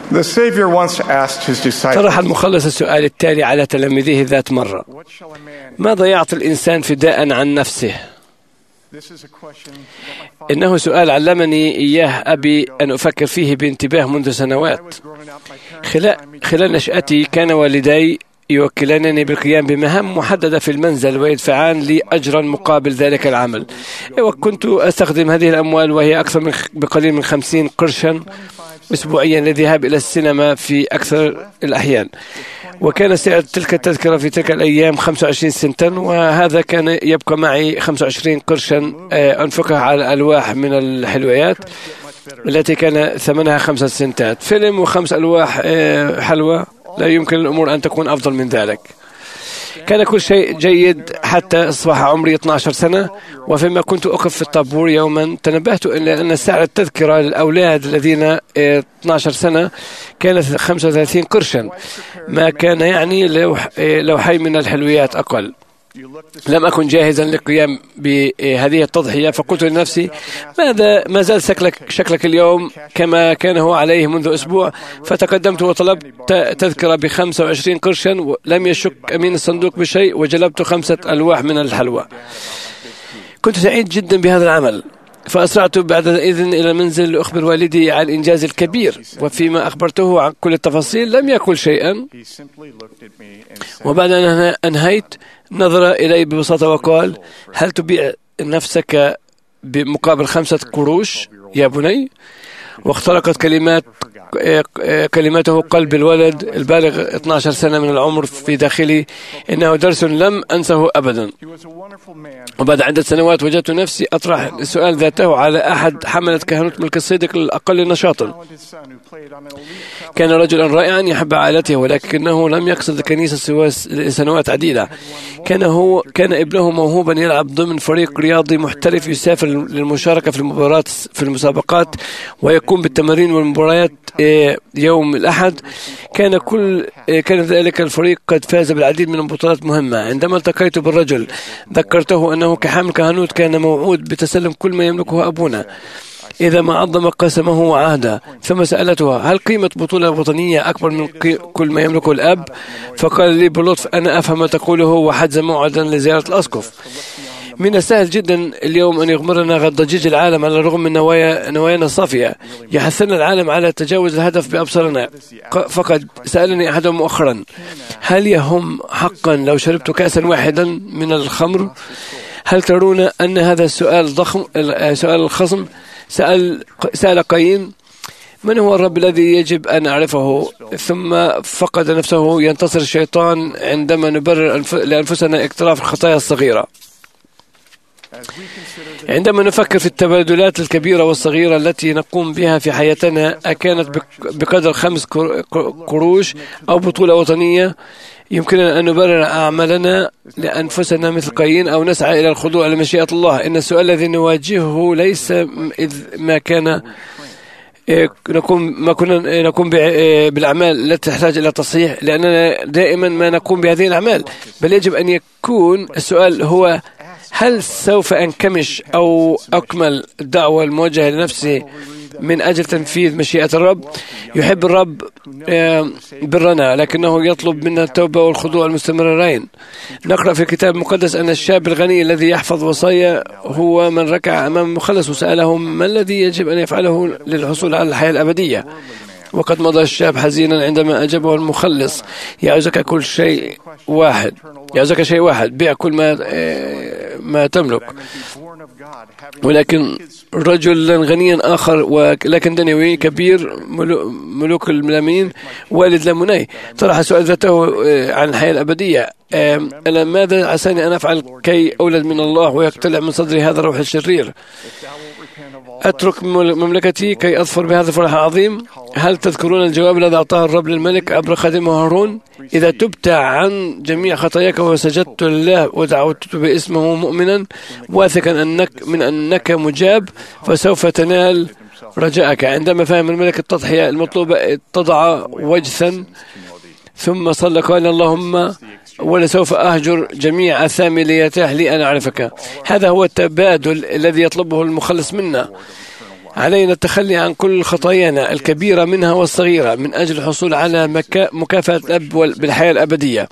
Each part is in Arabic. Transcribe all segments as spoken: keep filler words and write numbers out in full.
The Savior once asked his disciples, طرح المخلص السؤال التالي على تلاميذه ذات مرة: ماذا يعطي الإنسان فداء عن نفسه؟ إنه سؤال علمني إياه أبي أن أفكر فيه بانتباه منذ سنوات. خلال, خلال نشأتي كان والدي يوكلانني بالقيام بمهام محددة في المنزل ويدفعان لي أجرا مقابل ذلك العمل، وكنت أستخدم هذه الأموال وهي أكثر من بقليل من خمسين قرشا أسبوعيا للذهاب إلى السينما في أكثر الأحيان، وكان سعر تلك التذكرة في تلك الأيام خمسة وعشرين سنتا، وهذا كان يبقى معي خمسة وعشرين قرشا أنفقها على ألواح من الحلويات التي كان ثمنها خمسة سنتات. فيلم وخمس ألواح حلوى، لا يمكن الأمور أن تكون أفضل من ذلك. كان كل شيء جيد حتى أصبح عمري اثنتي عشرة سنة، وفيما كنت أقف في الطابور يوما تنبهت إلى أن سعر التذكرة للأولاد الذين اثنتي عشرة سنة كانت خمسة وثلاثين قرشا، ما كان يعني لو حي من الحلويات أقل. لم أكن جاهزا للقيام بهذه التضحية، فقلت لنفسي: ماذا ما زال شكلك, شكلك اليوم كما كان هو عليه منذ أسبوع. فتقدمت وطلبت تذكرة بخمسة وعشرين قرشا، لم يشك أمين الصندوق بشيء، وجلبت خمسة ألواح من الحلوى. كنت سعيد جدا بهذا العمل، فأسرعت بعد إذن إلى المنزل لأخبر والدي عن الإنجاز الكبير، وفيما أخبرته عن كل التفاصيل لم يقل شيئا، وبعد أن أنهيت نظر إلي ببساطة وقال: هل تبيع نفسك بمقابل خمسة قروش يا بني؟ واخترقت كلمات كلماته قلب الولد البالغ اثنتي عشرة سنة من العمر في داخلي. إنه درس لم أنسه أبدا. وبعد عدة سنوات وجدت نفسي أطرح السؤال ذاته على أحد حملة كهنوت ملك الصديق الأقل نشاطا. كان رجلا رائعا يحب عائلته، ولكنه لم يقصد الكنيسة سوى سنوات عديدة. كان هو كان ابنه موهوبا يلعب ضمن فريق رياضي محترف، يسافر للمشاركة في المباريات في المسابقات، ويقوم بالتمارين والمباريات يوم الأحد. كان كل كان ذلك الفريق قد فاز بالعديد من البطولات مهمة. عندما التقيت بالرجل ذكرته أنه كحامل كهنوت كان موعود بتسلم كل ما يملكه أبونا إذا ما عظم قسمه وعهده. ثم سألته: هل قيمة بطولة وطنية أكبر من كل ما يملكه الأب؟ فقال لي بلطف: أنا أفهم ما تقوله، وحجز موعدا لزيارة الأسقف. من السهل جدا اليوم أن يغمرنا غد ضجيج العالم على الرغم من نوايا نوايانا الصافية. يحثنا العالم على تجاوز الهدف بأبصارنا. فقد سألني أحدهم مؤخرا: هل يهم حقا لو شربت كأسا واحدا من الخمر؟ هل ترون أن هذا السؤال ضخم سؤال الخصم؟ سأل سأل قايين: من هو الرب الذي يجب أن أعرفه؟ ثم فقد نفسه ينتصر الشيطان عندما نبرر لأنفسنا اقتراف الخطايا الصغيرة. عندما نفكر في التبادلات الكبيرة والصغيرة التي نقوم بها في حياتنا، أكانت بقدر خمس قروش أو بطولة وطنية، يمكننا أن نبرر أعمالنا لأنفسنا مثل قايين، أو نسعى إلى الخضوع لمشيئة الله. إن السؤال الذي نواجهه ليس إذ ما كان نقوم ما كنا نقوم بالأعمال التي تحتاج إلى تصحيح، لأننا دائما ما نقوم بهذه الأعمال، بل يجب أن يكون السؤال هو: هل سوف أنكمش أو أكمل الدعوة الموجهة لنفسي من أجل تنفيذ مشيئة الرب؟ يحب الرب برنا، لكنه يطلب منا التوبة والخضوع المستمرين. نقرأ في الكتاب المقدس أن الشاب الغني الذي يحفظ وصايا هو من ركع أمام المخلص وسأله: ما الذي يجب أن يفعله للحصول على الحياة الأبدية؟ وقد مضى الشاب حزينا عندما أجابه المخلص: يعوزك كل شيء واحد يعوزك شيء واحد بيع كل ما ما تملك. ولكن رجل غنيا آخر ولكن دنيوي كبير ملوك الملامين والد لمني طرح سؤال ذاته عن الحياة الأبدية: أنا ماذا عساني أن أفعل كي أولد من الله ويقتلع من صدري هذا الروح الشرير؟ أترك مملكتي كي أظفر بهذا الفرح العظيم؟ هل تذكرون الجواب الذي أعطاه الرب للملك عبر خادمه هارون؟ إذا تبت عن جميع خطاياك وسجدت لله ودعوت باسمه مؤمنا واثقا أنك من أنك مجاب، فسوف تنال رجاءك. عندما فهم الملك التضحية المطلوبة اتضع وجثا ثم صلى قال: اللهم ولسوف أهجر جميع أثامي ليتاح لي أن أعرفك. هذا هو التبادل الذي يطلبه المخلص منا. علينا التخلي عن كل خطايانا الكبيرة منها والصغيرة من أجل الحصول على مكا... مكافأة الأب بالحياة الأبدية.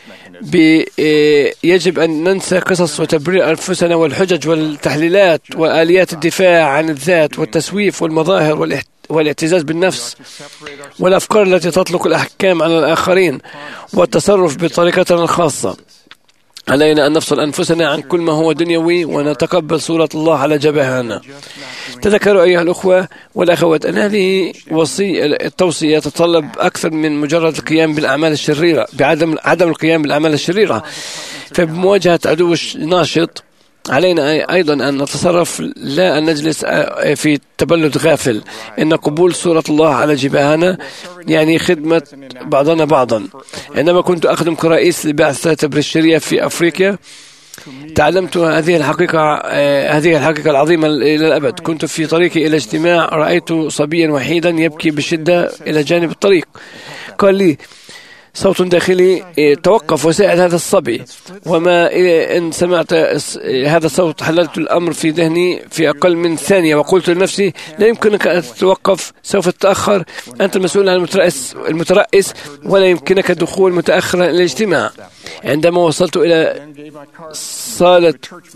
يجب أن ننسى قصص وتبرير أنفسنا والحجج والتحليلات وآليات الدفاع عن الذات والتسويف والمظاهر والاحت... والاعتزاز بالنفس والأفكار التي تطلق الأحكام على الآخرين والتصرف بطريقتنا الخاصة. علينا أن نفصل أنفسنا عن كل ما هو دنيوي ونتقبل صورة الله على جبهنا. تذكروا أيها الأخوة والأخوات أن هذه وصية التوصية تتطلب أكثر من مجرد القيام بالأعمال الشريرة بعدم عدم القيام بالأعمال الشريرة. فبمواجهة عدو ناشط علينا أيضا أن نتصرف لا أن نجلس في تبلد غافل. إن قبول صورة الله على جبهنا يعني خدمة بعضنا بعضا. عندما كنت أخدم كرئيس لبعثة تبريشيرية في أفريقيا تعلمت هذه الحقيقة هذه الحقيقة العظيمة إلى الأبد. كنت في طريقي إلى اجتماع رأيت صبيا وحيدا يبكي بشدة إلى جانب الطريق. قال لي صوت داخلي توقف وساعد هذا الصبي. وما إن سمعت هذا الصوت حللت الأمر في ذهني في أقل من ثانية وقلت لنفسي لا يمكنك أن تتوقف، سوف تتأخر، أنت المسؤول عن المترأس, المترأس ولا يمكنك الدخول متأخرا إلى الاجتماع. عندما وصلت إلى صالة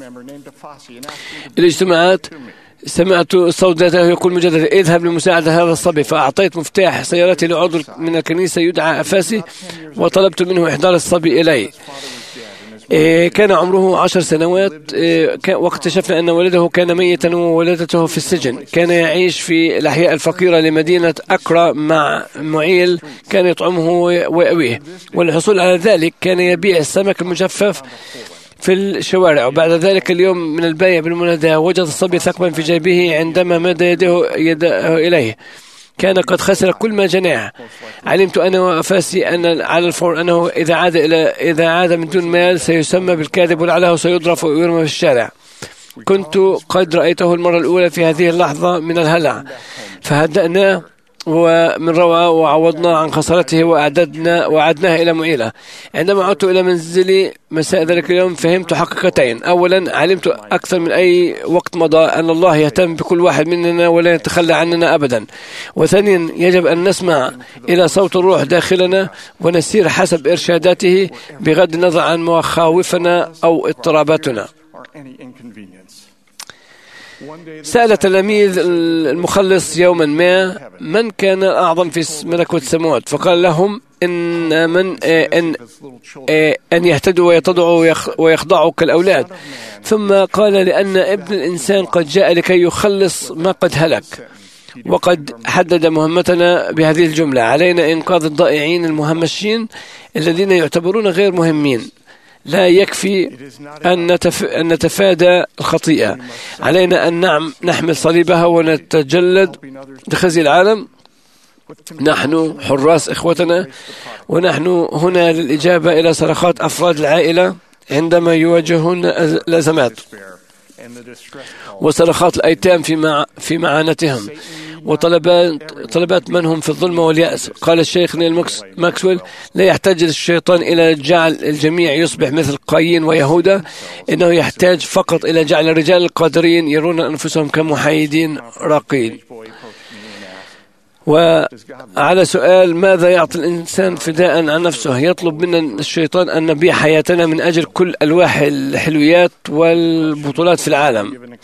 الاجتماعات سمعت صوت ذاته يقول مجددا اذهب لمساعدة هذا الصبي. فأعطيت مفتاح سيارتي لعضو من الكنيسة يدعى أفاسي وطلبت منه إحضار الصبي إلي. كان عمره عشر سنوات واكتشفنا أن والده كان ميتا وولدته في السجن. كان يعيش في الأحياء الفقيرة لمدينة أكرا مع معيل كان يطعمه ويأويه. والحصول على ذلك كان يبيع السمك المجفف في الشوارع. وبعد ذلك اليوم من البيع بالمنادى وجد الصبي ثقبا في جيبه عندما مد يده, يده إليه. كان قد خسر كل ما جناه. علمت أنا وأفاسي أن على الفور أنه إذا عاد إلى إذا عاد من دون مال سيسمى بالكاذب ولعله سيضرب ويرمى في الشارع. كنت قد رأيته المرة الأولى في هذه اللحظة من الهلع فهدأناه ومن روعة وعوضنا عن خسارته وأعددنا وعدناه إلى معيلة. عندما عدت إلى منزلي مساء ذلك اليوم فهمت حقيقتين. أولا علمت أكثر من أي وقت مضى أن الله يهتم بكل واحد مننا ولا يتخلى عننا أبدا. وثانيا يجب أن نسمع إلى صوت الروح داخلنا ونسير حسب إرشاداته بغض النظر عن مخاوفنا أو اضطراباتنا. سأل تلاميذ المخلص يوما ما من كان أعظم في ملكوت السماوات فقال لهم إن من إن أن يهتدوا ويتضعوا ويخضعوا كالأولاد. ثم قال لأن ابن الإنسان قد جاء لكي يخلص ما قد هلك. وقد حدد مهمتنا بهذه الجملة: علينا إنقاذ الضائعين المهمشين الذين يعتبرون غير مهمين. لا يكفي أن, نتف... أن نتفادى الخطيئة. علينا أن نعم نحمل صليبها ونتجلد لخزي العالم. نحن حراس إخوتنا ونحن هنا للإجابة إلى صرخات أفراد العائلة عندما يواجهون الأزمات وصرخات الأيتام في, مع... في معاناتهم وطلبات طلبات من هم في الظلمة واليأس. قال الشيخ نيل ماكسويل: لا يحتاج الشيطان إلى جعل الجميع يصبح مثل قايين ويهوذا، إنه يحتاج فقط إلى جعل الرجال القادرين يرون أنفسهم كمحايدين راقين. وعلى سؤال ماذا يعطي الإنسان فداء عن نفسه، يطلب منا الشيطان أن نبيع حياتنا من أجل كل ألواح الحلويات والبطولات في العالم.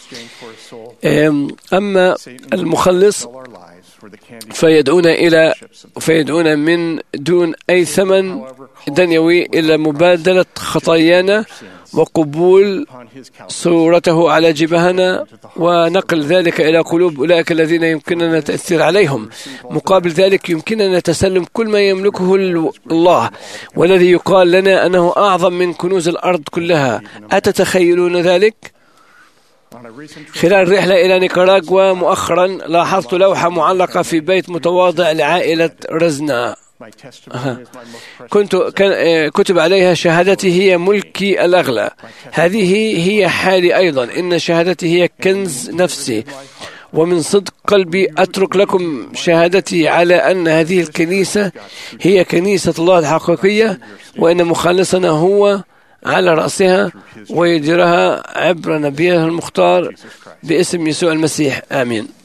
أما المخلص فيدعونا إلى فيدعونا من دون أي ثمن دنيوي إلى مبادلة خطايانا وقبول صورته على جبهنا ونقل ذلك إلى قلوب أولئك الذين يمكننا التأثير عليهم. مقابل ذلك يمكننا تسلم كل ما يملكه الله والذي يقال لنا أنه أعظم من كنوز الأرض كلها. أتتخيلون ذلك؟ خلال رحلة إلى نيكاراغوا مؤخرا لاحظت لوحة معلقة في بيت متواضع لعائلة رزنا. كنت كتب عليها: شهادتي هي ملكي الأغلى. هذه هي حالي أيضا، إن شهادتي هي كنز نفسي، ومن صدق قلبي أترك لكم شهادتي على أن هذه الكنيسة هي كنيسة الله الحقيقية، وأن مخلصنا هو على رأسها ويديرها عبر نبيه المختار باسم يسوع المسيح. آمين.